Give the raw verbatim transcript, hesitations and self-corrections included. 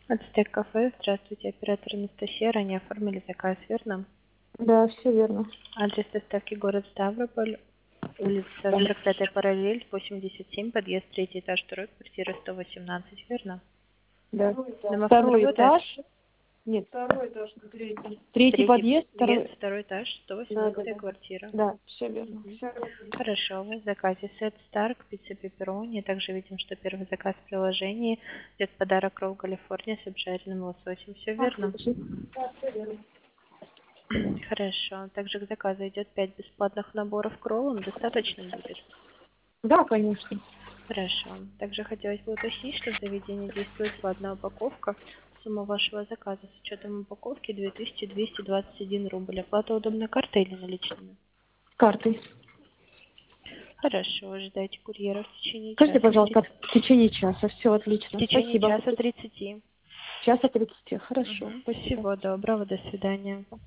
Ацтек кафе. Здравствуйте, оператор Анастасия. Ранее оформили заказ, верно? Да, все верно. Адрес доставки город Ставрополь, улица сорок пятая параллель, восемьдесят семь, подъезд третий этаж, второй, квартира сто восемнадцать, верно? Да. Домофон Второй работает? этаж. Нет. Второй этаж, третий. Третий Третий подъезд, подъезд, второй. второй этаж, сто Да, да, восемнадцатая да. квартира. Да, все верно. Мгм. Хорошо, у вас в заказе сет Старк, пицца пепперони. Также видим, что первый заказ в приложении идет подарок ролл Калифорния с обжаренным лососем. Все верно? Да, все верно. Хорошо. Также к заказу идет пять бесплатных наборов к роллам. Достаточно будет? Да, конечно. Хорошо. Также хотелось бы уточнить, что в заведении действует всего одна упаковка. Сумма вашего заказа с учетом упаковки две тысячи двести двадцать один рубль. Оплата удобной картой или наличными? Картой. Хорошо. Ожидайте курьера в течение Скажите, часа. пожалуйста, в течение часа. Все В отлично. течение Спасибо. часа тридцати. Часа тридцати. Хорошо. Мгм. Спасибо. Всего доброго. До свидания.